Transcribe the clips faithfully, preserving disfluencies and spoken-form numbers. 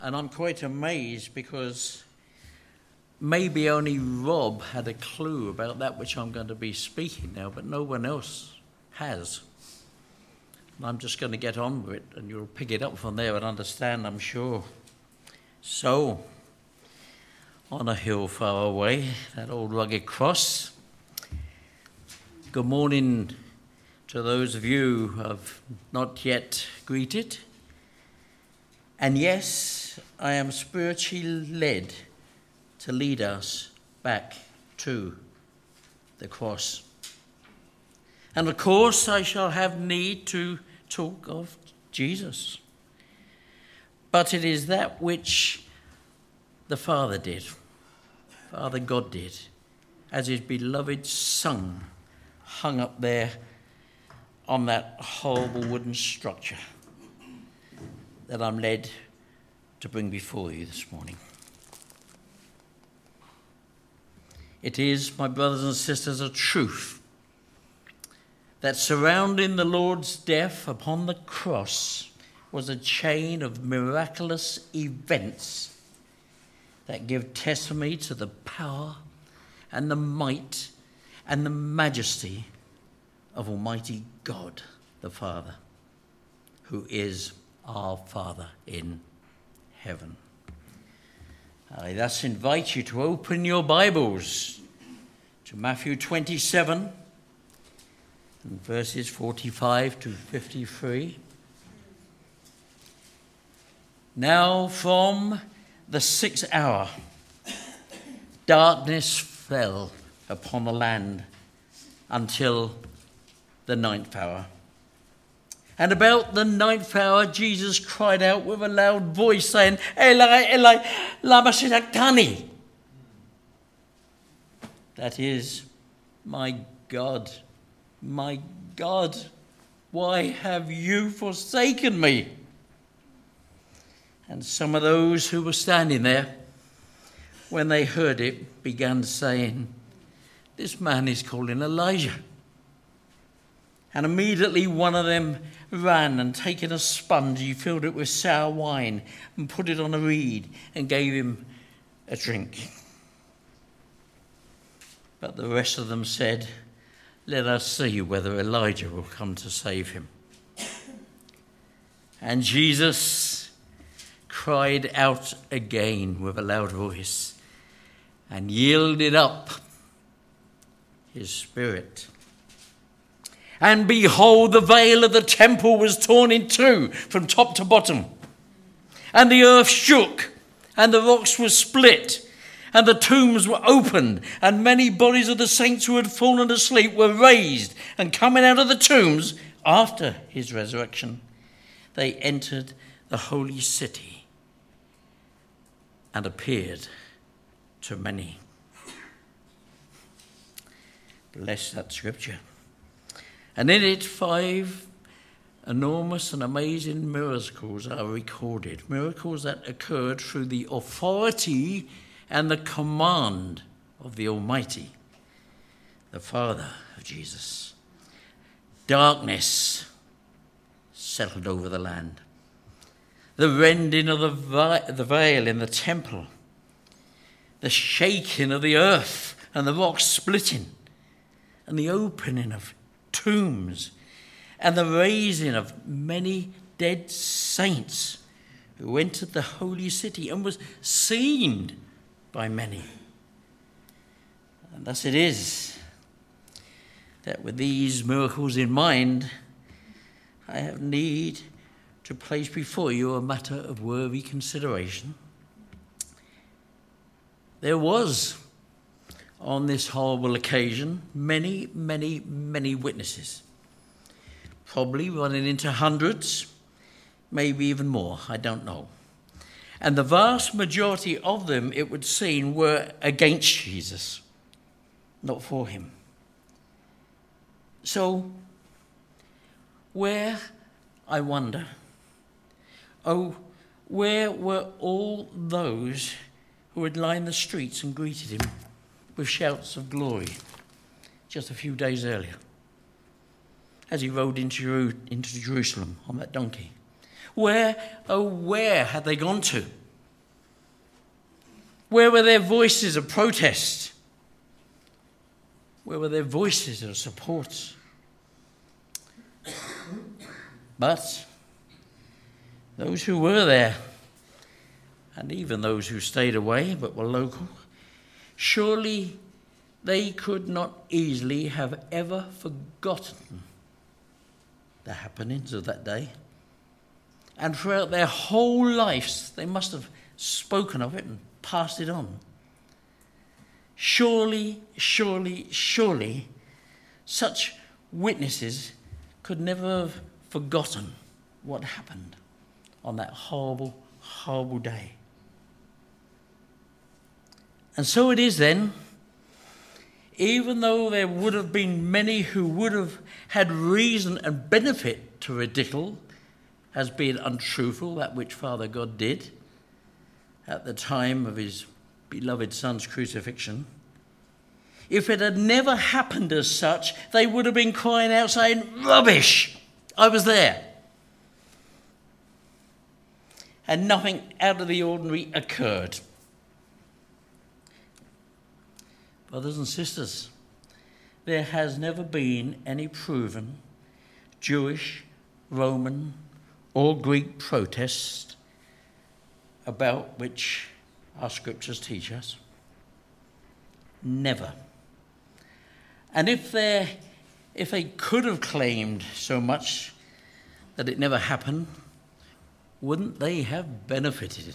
And I'm quite amazed because maybe only Rob had a clue about that which I'm going to be speaking now, but no one else has. And I'm just going to get on with it, and you'll pick it up from there and understand, I'm sure. So, on a hill far away, that old rugged cross. Good morning to those of you who have not yet greeted. And yes, I am spiritually led to lead us back to the cross. And of course, I shall have need to talk of Jesus. But it is that which the Father did, Father God did, as his beloved Son hung up there on that horrible wooden structure that I'm led to bring before you this morning. It is, my brothers and sisters, a truth that surrounding the Lord's death upon the cross was a chain of miraculous events that give testimony to the power and the might and the majesty of Almighty God the Father, who is our Father in heaven. I thus invite you to open your Bibles to Matthew twenty-seven and verses forty-five to fifty-three. Now from the sixth hour, darkness fell upon the land until the ninth hour. And about the ninth hour, Jesus cried out with a loud voice, saying, Eli, Eli, lama sabachthani. That is, my God, my God, why have you forsaken me? And some of those who were standing there, when they heard it, began saying, this man is calling Elijah. And immediately one of them ran and taking a sponge, he filled it with sour wine and put it on a reed and gave him a drink. But the rest of them said, let us see whether Elijah will come to save him. And Jesus cried out again with a loud voice and yielded up his spirit. And behold, the veil of the temple was torn in two from top to bottom. And the earth shook, and the rocks were split, and the tombs were opened, and many bodies of the saints who had fallen asleep were raised. And coming out of the tombs after his resurrection, they entered the holy city and appeared to many. Bless that scripture. And in it, five enormous and amazing miracles are recorded. Miracles that occurred through the authority and the command of the Almighty, the Father of Jesus. Darkness settled over the land. The rending of the, vi- the veil in the temple. The shaking of the earth and the rocks splitting. And the opening of tombs, and the raising of many dead saints who entered the holy city and was seen by many. And thus it is that with these miracles in mind, I have need to place before you a matter of worthy consideration. There was, on this horrible occasion, many, many, many witnesses, probably running into hundreds, maybe even more, I don't know. And the vast majority of them, it would seem, were against Jesus, not for him. So, where, I wonder, oh, where were all those who had lined the streets and greeted him with shouts of glory just a few days earlier as he rode into, into Jerusalem on that donkey? Where, oh, where had they gone to Where were their voices of protest? Where were their voices of support? But those who were there, and even those who stayed away but were local, surely they could not easily have ever forgotten the happenings of that day. And throughout their whole lives, they must have spoken of it and passed it on. Surely, surely, surely, such witnesses could never have forgotten what happened on that horrible, horrible day. And so it is then, even though there would have been many who would have had reason and benefit to ridicule as being untruthful that which Father God did at the time of his beloved Son's crucifixion, if it had never happened as such, they would have been crying out saying, "Rubbish! I was there." And nothing out of the ordinary occurred. Brothers and sisters, there has never been any proven Jewish, Roman, or Greek protest about which our scriptures teach us. Never. And if they, if they could have claimed so much that it never happened, wouldn't they have benefited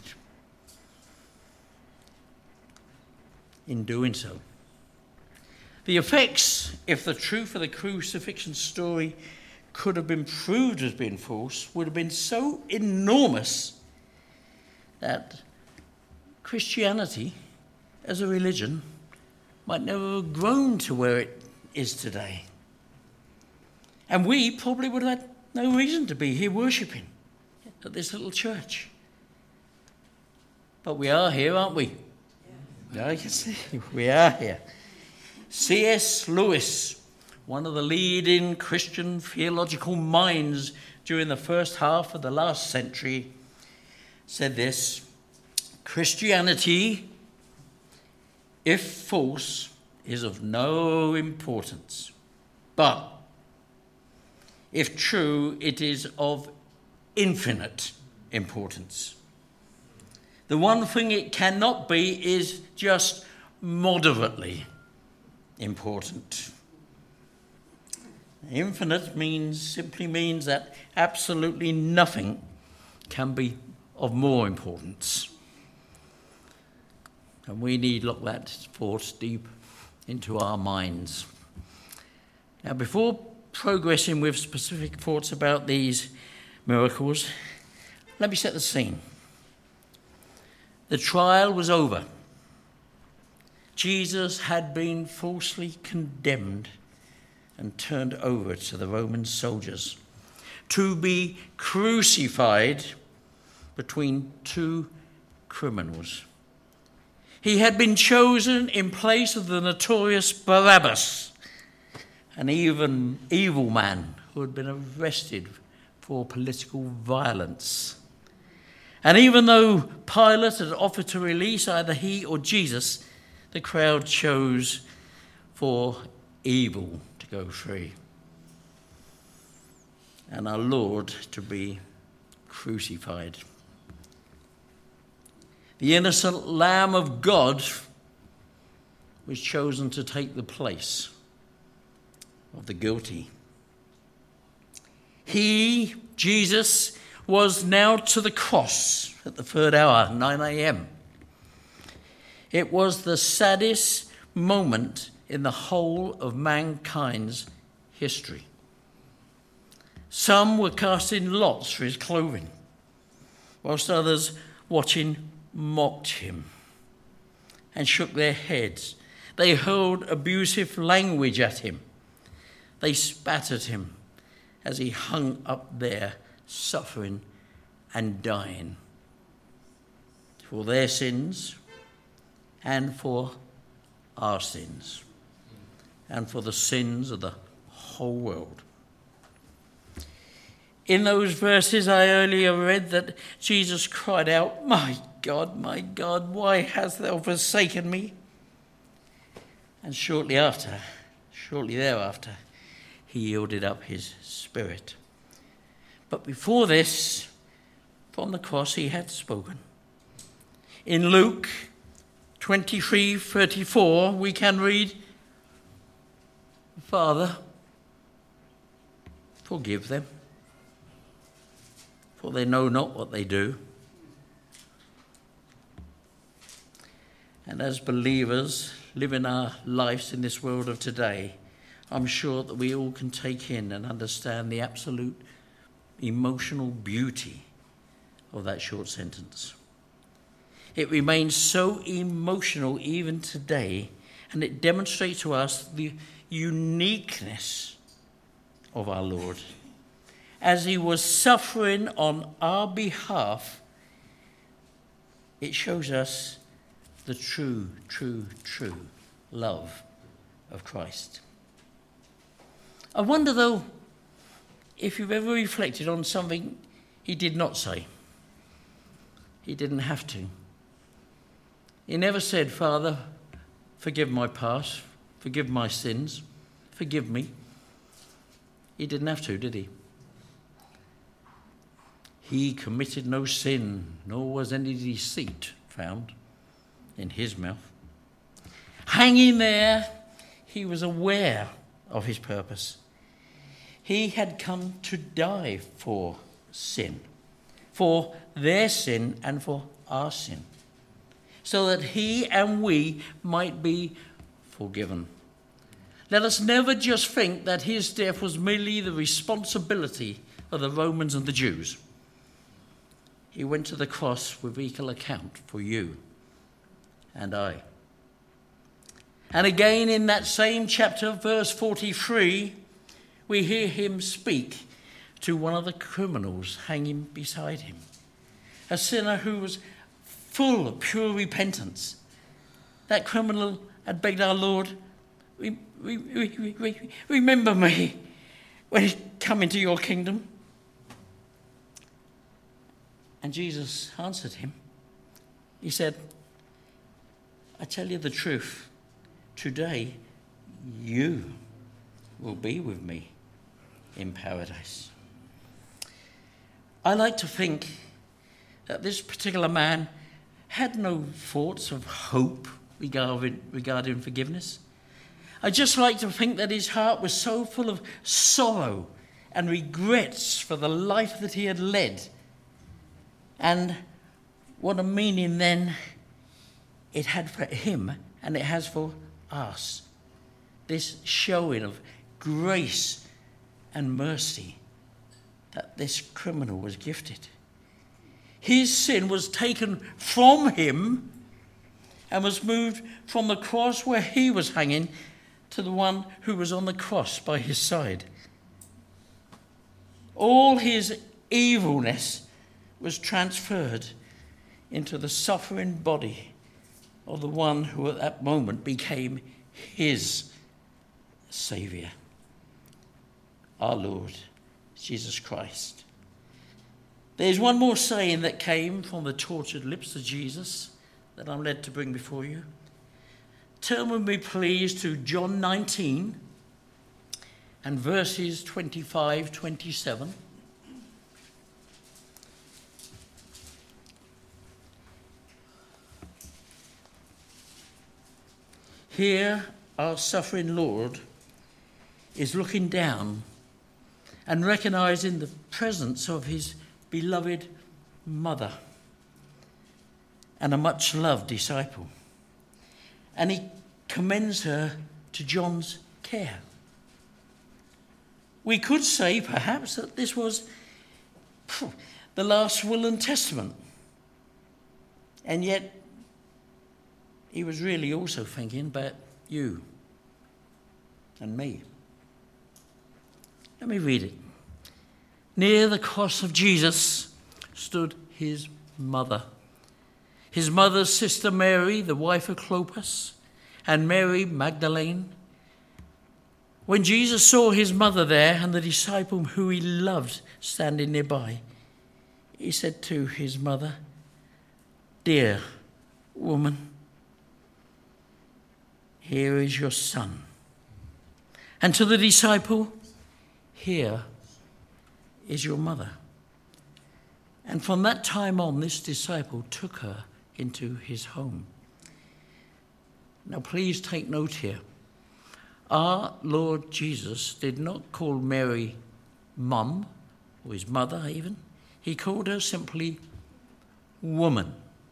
in doing so? The effects, if the truth of the crucifixion story could have been proved as being false, would have been so enormous that Christianity as a religion might never have grown to where it is today. And we probably would have had no reason to be here worshipping at this little church. But we are here, aren't we? Yeah, you can see, we are here. C S Lewis, one of the leading Christian theological minds during the first half of the last century, said this: Christianity, if false, is of no importance, but if true, it is of infinite importance. The one thing it cannot be is just moderately important. Infinite means simply means that absolutely nothing can be of more importance. And we need look that thought deep into our minds. Now, before progressing with specific thoughts about these miracles, let me set the scene. The trial was over. Jesus had been falsely condemned and turned over to the Roman soldiers to be crucified between two criminals. He had been chosen in place of the notorious Barabbas, an even evil man who had been arrested for political violence. And even though Pilate had offered to release either he or Jesus, the crowd chose for evil to go free and our Lord to be crucified. The innocent Lamb of God was chosen to take the place of the guilty. He, Jesus, was nailed to the cross at the third hour, nine a.m. It was the saddest moment in the whole of mankind's history. Some were casting lots for his clothing, whilst others, watching, mocked him and shook their heads. They hurled abusive language at him. They spat at him as he hung up there, suffering and dying for their sins and for our sins and for the sins of the whole world. In those verses I earlier read that Jesus cried out, "My God, my God, why hast thou forsaken me? And shortly after, shortly thereafter, he yielded up his spirit. But before this, from the cross he had spoken. In Luke twenty-three thirty-four, we can read, Father, forgive them, for they know not what they do. And as believers living our lives in this world of today, I'm sure that we all can take in and understand the absolute emotional beauty of that short sentence. It remains so emotional even today, and it demonstrates to us the uniqueness of our Lord. As he was suffering on our behalf, it shows us the true, true, true love of Christ. I wonder, though, if you've ever reflected on something he did not say. He didn't have to. He never said, Father, forgive my past, forgive my sins, forgive me. He didn't have to, did he? He committed no sin, nor was any deceit found in his mouth. Hanging there, he was aware of his purpose. He had come to die for sin, for their sin and for our sin, so that he and we might be forgiven. Let us never just think that his death was merely the responsibility of the Romans and the Jews. He went to the cross with equal account for you and I. And again in that same chapter, verse forty-three, we hear him speak to one of the criminals hanging beside him, a sinner who was full of pure repentance. That criminal had begged our Lord, re- re- re- re- remember me when you come into your kingdom. And Jesus answered him. He said, I tell you the truth, today you will be with me in paradise. I like to think that this particular man had no thoughts of hope regarding, regarding forgiveness. I just like to think that his heart was so full of sorrow and regrets for the life that he had led. And what a meaning then it had for him and it has for us. This showing of grace and mercy that this criminal was gifted. His sin was taken from him and was moved from the cross where he was hanging to the one who was on the cross by his side. All his evilness was transferred into the suffering body of the one who at that moment became his Saviour, our Lord Jesus Christ. There's one more saying that came from the tortured lips of Jesus that I'm led to bring before you. Turn with me, please, to John nineteen and verses twenty-five to twenty-seven. Here, our suffering Lord is looking down and recognizing the presence of his beloved mother and a much-loved disciple. And he commends her to John's care. We could say, perhaps, that this was the last will and testament. And yet, he was really also thinking about you and me. Let me read it. Near the cross of Jesus stood his mother. His mother's sister Mary, the wife of Clopas, and Mary Magdalene. When Jesus saw his mother there and the disciple who he loved standing nearby, he said to his mother, dear woman, here is your son. And to the disciple, here is your mother. And from that time on, this disciple took her into his home. Now, please take note here. Our Lord Jesus did not call Mary mum, or his mother even. He called her simply woman.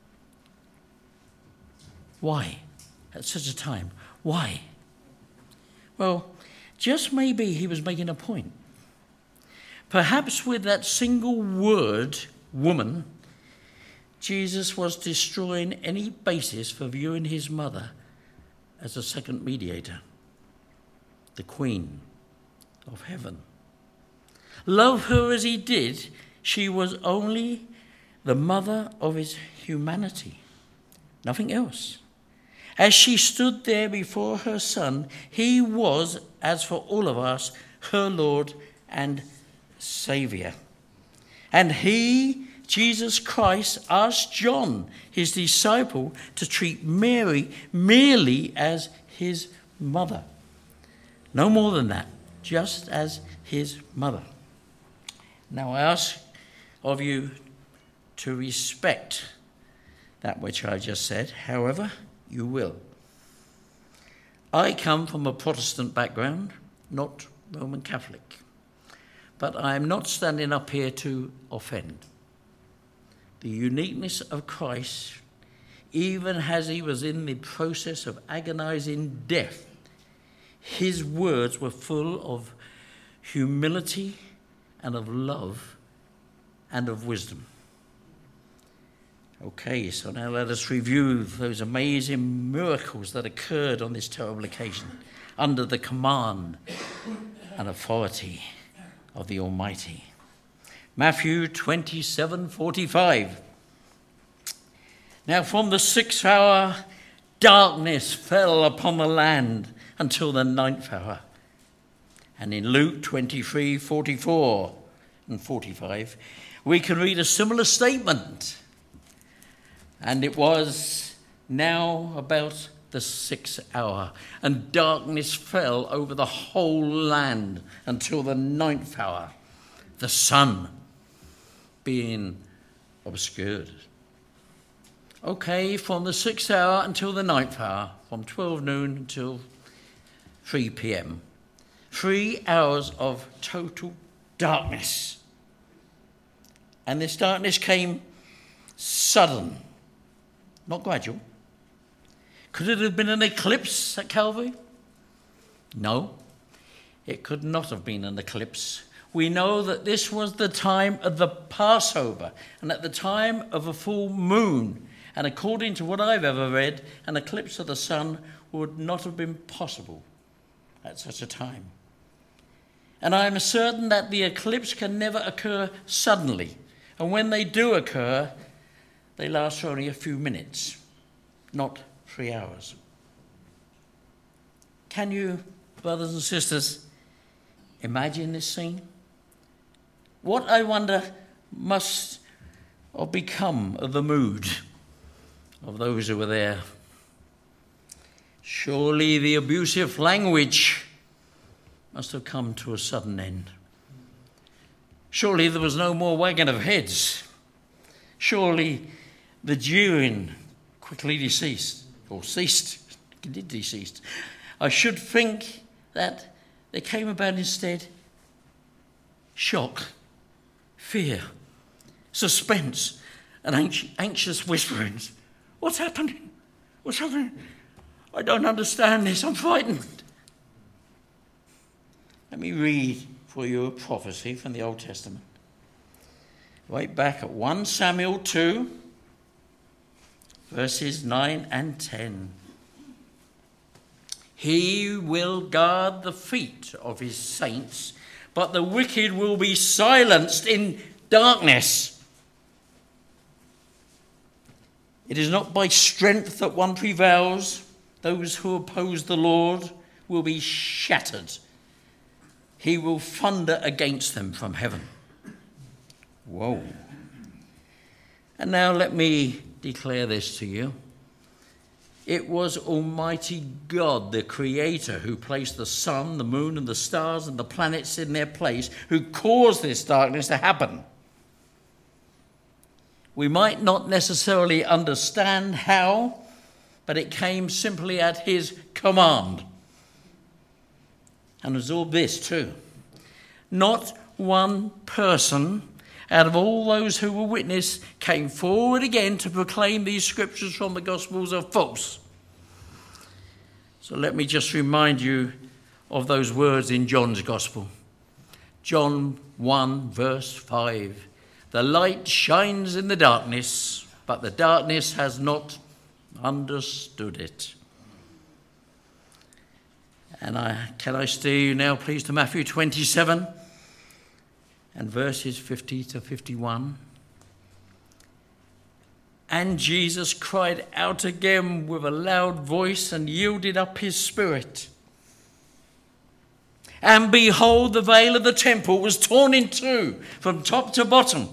Why? At such a time. Why? Well, just maybe he was making a point. Perhaps with that single word, woman, Jesus was destroying any basis for viewing his mother as a second mediator, the Queen of Heaven. Love her as he did, she was only the mother of his humanity, nothing else. As she stood there before her son, he was, as for all of us, her Lord and Saviour. And he, Jesus Christ, asked John, his disciple, to treat Mary merely as his mother. No more than that, just as his mother. Now I ask of you to respect that which I just said. However, you will. I come from a Protestant background, not Roman Catholic. But I am not standing up here to offend. The uniqueness of Christ, even as he was in the process of agonizing death, his words were full of humility and of love and of wisdom. Okay, so now let us review those amazing miracles that occurred on this terrible occasion under the command and authority of the Almighty. Matthew twenty-seven forty-five. Now from the sixth hour, darkness fell upon the land until the ninth hour. And in Luke twenty-three forty-four and forty-five, we can read a similar statement. And it was now about the sixth hour, and darkness fell over the whole land until the ninth hour, the sun being obscured. Okay, from the sixth hour until the ninth hour, from twelve noon until three p.m. Three hours of total darkness. And this darkness came sudden, not gradual. Could it have been an eclipse at Calvary? No, it could not have been an eclipse. We know that this was the time of the Passover and at the time of a full moon. And according to what I've ever read, an eclipse of the sun would not have been possible at such a time. And I am certain that the eclipse can never occur suddenly. And when they do occur, they last for only a few minutes, not three hours. Can you, brothers and sisters, imagine this scene? What, I wonder, must have become of the mood of those who were there? Surely the abusive language must have come to a sudden end. Surely there was no more wagging of heads. Surely the jeering quickly deceased, or ceased, it did deceased. I should think that there came about instead shock, fear, suspense, and anxious whisperings. What's happening? What's happening? I don't understand this. I'm frightened. Let me read for you a prophecy from the Old Testament. Right back at First Samuel two, verses nine and ten. He will guard the feet of his saints, but the wicked will be silenced in darkness. It is not by strength that one prevails. Those who oppose the Lord will be shattered. He will thunder against them from heaven. Whoa. And now let me declare this to you. It was Almighty God, the Creator, who placed the sun, the moon, and the stars and the planets in their place, who caused this darkness to happen. We might not necessarily understand how, but it came simply at his command. And absorb this too. Not one person out of all those who were witness came forward again to proclaim these scriptures from the Gospels are false. So let me just remind you of those words in John's Gospel. John one verse five. The light shines in the darkness, but the darkness has not understood it. And I, can I steer you now, please, to Matthew twenty-seven and verses fifty to fifty-one. And Jesus cried out again with a loud voice and yielded up his spirit. And behold, the veil of the temple was torn in two from top to bottom.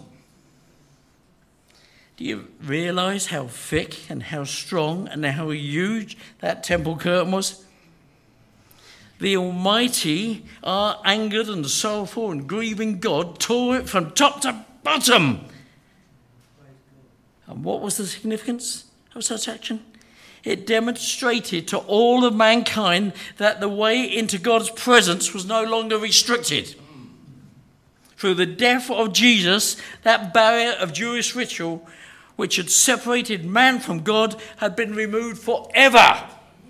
Do you realize how thick and how strong and how huge that temple curtain was? The Almighty, our angered and sorrowful and grieving God, tore it from top to bottom. And what was the significance of such action? It demonstrated to all of mankind that the way into God's presence was no longer restricted. Through the death of Jesus, that barrier of Jewish ritual which had separated man from God had been removed forever.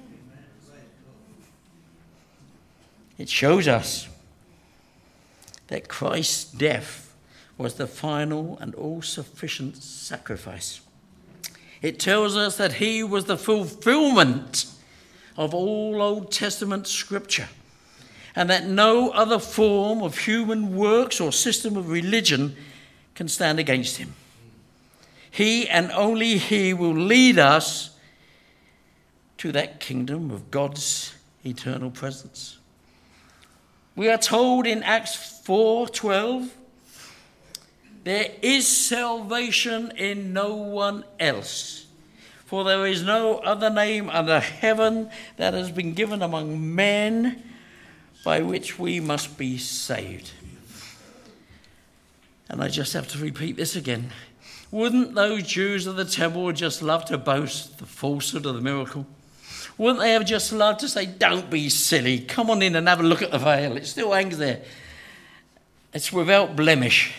It shows us that Christ's death was the final and all-sufficient sacrifice. It tells us that he was the fulfillment of all Old Testament scripture, and that no other form of human works or system of religion can stand against him. He and only he will lead us to that kingdom of God's eternal presence. We are told in Acts four twelve, there is salvation in no one else, for there is no other name under heaven that has been given among men by which we must be saved. And I just have to repeat this again. Wouldn't those Jews of the temple just love to boast the falsehood of the miracle? Wouldn't they have just loved to say, don't be silly, come on in and have a look at the veil, it still hangs there. It's without blemish.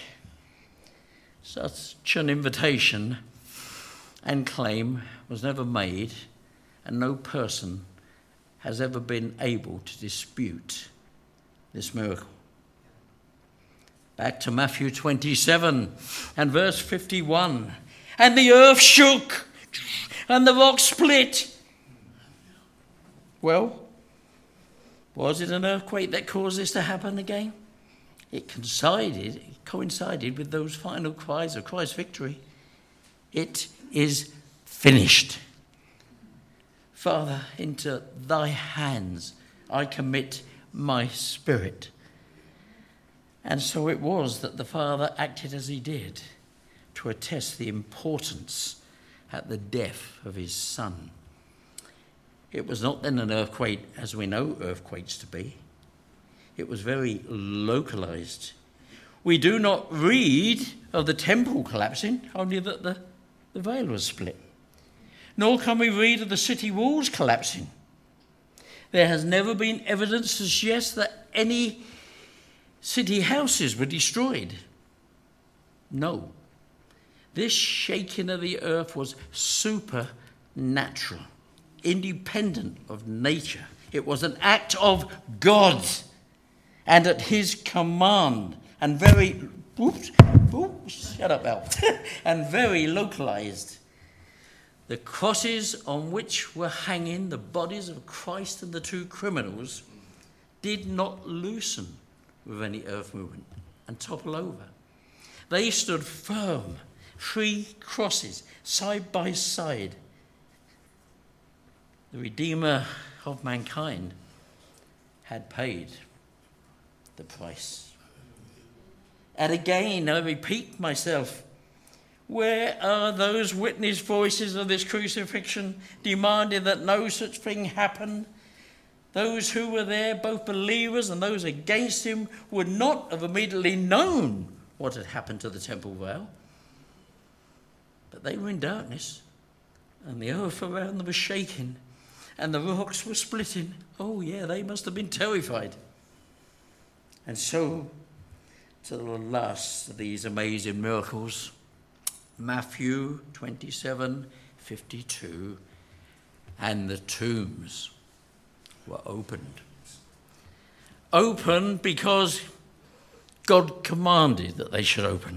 Such an invitation and claim was never made, and no person has ever been able to dispute this miracle. Back to Matthew twenty-seven and verse fifty-one. And the earth shook, and the rock split. Well, was it an earthquake that caused this to happen again? It coincided, it coincided with those final cries of Christ's victory. It is finished. Father, into thy hands I commit my spirit. And so it was that the Father acted as he did to attest the importance at the death of his Son. It was not then an earthquake as we know earthquakes to be. It was very localized. We do not read of the temple collapsing, only that the, the veil was split. Nor can we read of the city walls collapsing. There has never been evidence to suggest that any city houses were destroyed. No. This shaking of the earth was supernatural, independent of nature. It was an act of God and at his command, and very, oops, oops, shut up, Al, and very localized. The crosses on which were hanging the bodies of Christ and the two criminals did not loosen with any earth movement and topple over. They stood firm, three crosses, side by side. The Redeemer of mankind had paid the price. And again, I repeat myself, Where are those witness voices of this crucifixion demanding that no such thing happen? Those who were there, both believers and those against him, would not have immediately known what had happened to the temple veil. But they were in darkness, and the earth around them was shaking, and the rocks were splitting. Oh yeah, they must have been terrified. And so, to the last of these amazing miracles, Matthew twenty-seven fifty-two, and the tombs were opened. Opened because God commanded that they should open.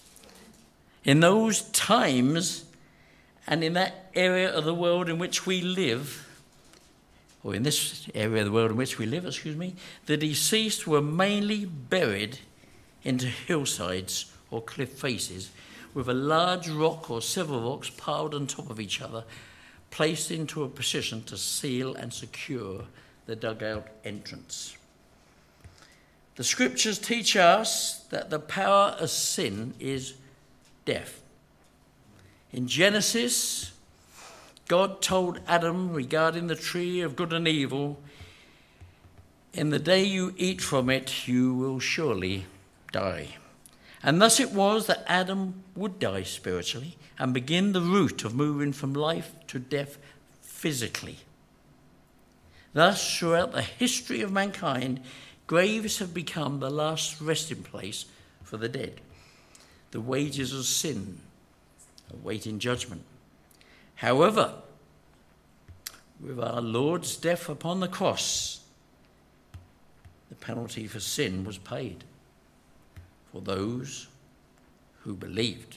In those times, and in that area of the world in which we live, or in this area of the world in which we live, excuse me, the deceased were mainly buried into hillsides or cliff faces with a large rock or several rocks piled on top of each other, placed into a position to seal and secure the dugout entrance. The scriptures teach us that the power of sin is death. In Genesis, God told Adam regarding the tree of good and evil, "In the day you eat from it, you will surely die." And thus it was that Adam would die spiritually and begin the route of moving from life to death physically. Thus, throughout the history of mankind, graves have become the last resting place for the dead, the wages of sin, awaiting judgment. However, with our Lord's death upon the cross, the penalty for sin was paid for those who believed.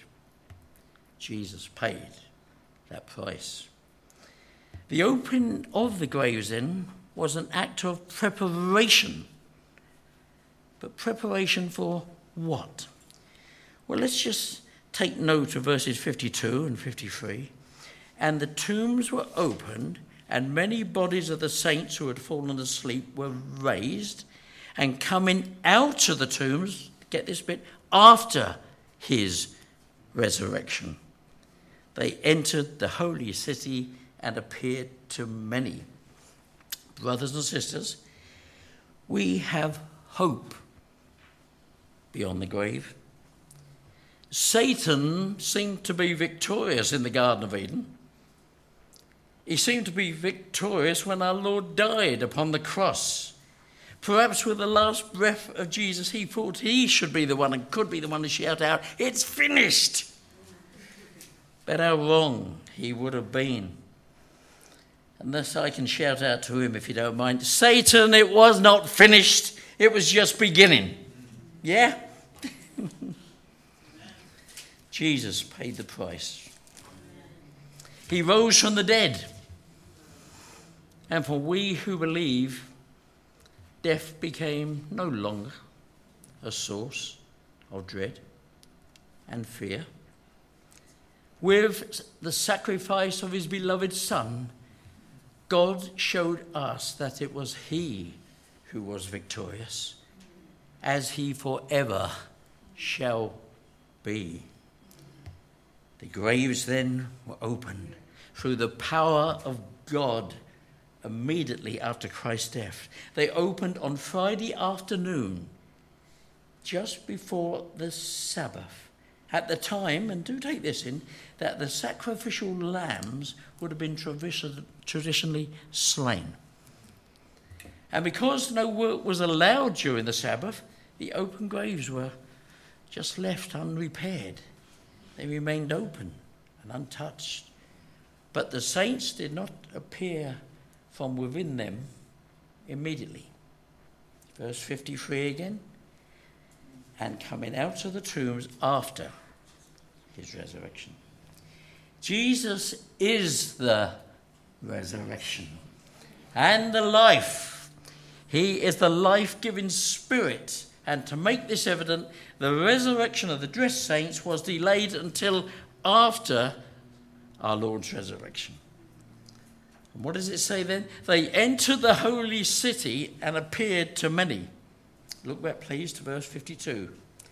Jesus paid that price. The opening of the graves then was an act of preparation. But preparation for what? Well, let's just take note of verses fifty-two and fifty-three. And the tombs were opened, and many bodies of the saints who had fallen asleep were raised, and coming out of the tombs, get this bit, after his resurrection, they entered the holy city and appeared to many. Brothers and sisters, we have hope beyond the grave. Satan seemed to be victorious in the Garden of Eden. He seemed to be victorious when our Lord died upon the cross. Perhaps with the last breath of Jesus, he thought he should be the one and could be the one to shout out, "It's finished!" But how wrong he would have been. Unless I can shout out to him, if you don't mind, "Satan, it was not finished. It was just beginning." Yeah? Jesus paid the price. He rose from the dead. And for we who believe, death became no longer a source of dread and fear. With the sacrifice of his beloved Son, God showed us that it was he who was victorious, as he forever shall be. The graves then were opened through the power of God immediately after Christ's death. They opened on Friday afternoon, just before the Sabbath. At the time, and do take this in, that the sacrificial lambs would have been traditionally slain. And because no work was allowed during the Sabbath, the open graves were just left unrepaired. They remained open and untouched. But the saints did not appear from within them immediately. Verse fifty-three again. And coming out of the tombs after his resurrection. Jesus is the resurrection and the life. He is the life-giving Spirit. And to make this evident, the resurrection of the dressed saints was delayed until after our Lord's resurrection. And what does it say then? They entered the holy city and appeared to many. Look back, please, to verse fifty-two.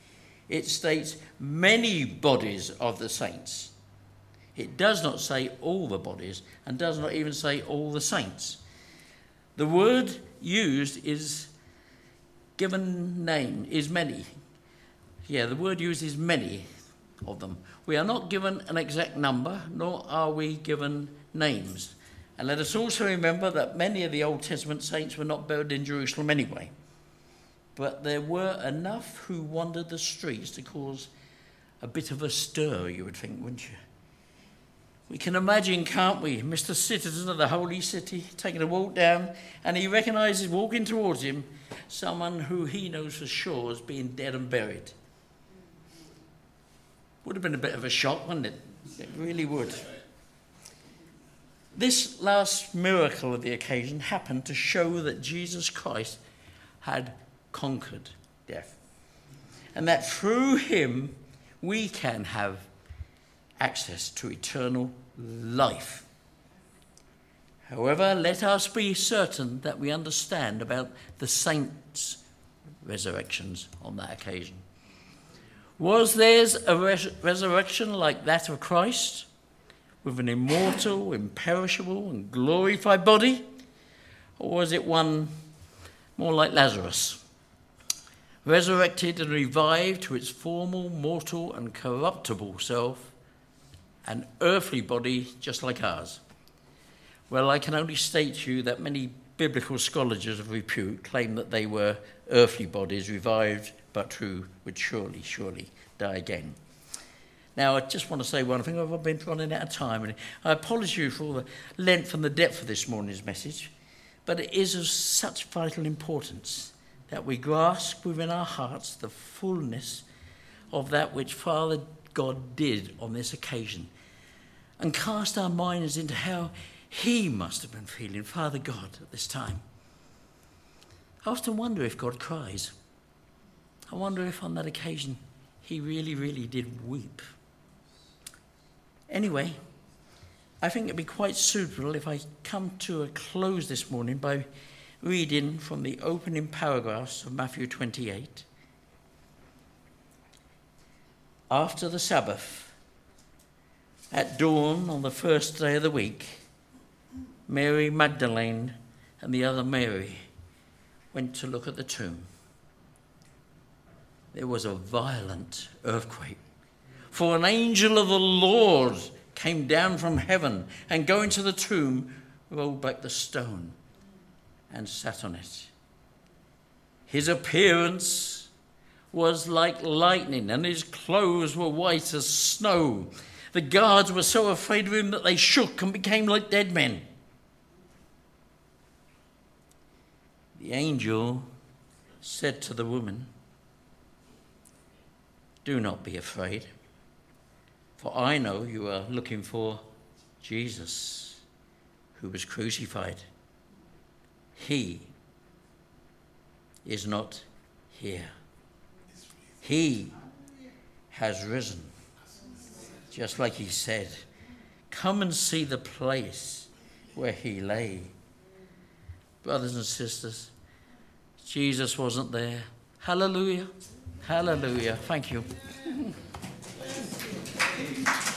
It states many bodies of the saints. It does not say all the bodies, and does not even say all the saints. The word used is given name, is many. Yeah, the word used is many of them. We are not given an exact number, nor are we given names. And let us also remember that many of the Old Testament saints were not buried in Jerusalem anyway. But there were enough who wandered the streets to cause a bit of a stir, you would think, wouldn't you? We can imagine, can't we, Mister Citizen of the Holy City taking a walk down, and he recognises walking towards him someone who he knows for sure is being dead and buried. Would have been a bit of a shock, wouldn't it? It really would. This last miracle of the occasion happened to show that Jesus Christ had conquered death, and that through him we can have access to eternal life. However, let us be certain that we understand about the saints' resurrections on that occasion. Was theirs a res- resurrection like that of Christ, with an immortal, imperishable, and glorified body? Or was it one more like Lazarus, resurrected and revived to its former mortal and corruptible self, an earthly body just like ours? Well, I can only state to you that many biblical scholars of repute claim that they were earthly bodies revived, but who would surely, surely die again. Now, I just want to say one thing. I've been running out of time, and I apologise for the length and the depth of this morning's message, but it is of such vital importance that we grasp within our hearts the fullness of that which Father God did on this occasion, and cast our minds into how he must have been feeling, Father God, at this time. I often wonder if God cries. I wonder if on that occasion he really, really did weep. Anyway, I think it'd be quite suitable if I come to a close this morning by reading from the opening paragraphs of Matthew twenty-eight. After the Sabbath, at dawn on the first day of the week, Mary Magdalene and the other Mary went to look at the tomb. There was a violent earthquake, for an angel of the Lord came down from heaven and, going to the tomb, rolled back the stone and sat on it. His appearance was like lightning, and his clothes were white as snow. The guards were so afraid of him that they shook and became like dead men. The angel said to the woman, "Do not be afraid, for I know you are looking for Jesus, who was crucified. He is not here. He has risen, just like he said. Come and see the place where he lay." Brothers and sisters, Jesus wasn't there. Hallelujah. Hallelujah. Thank you.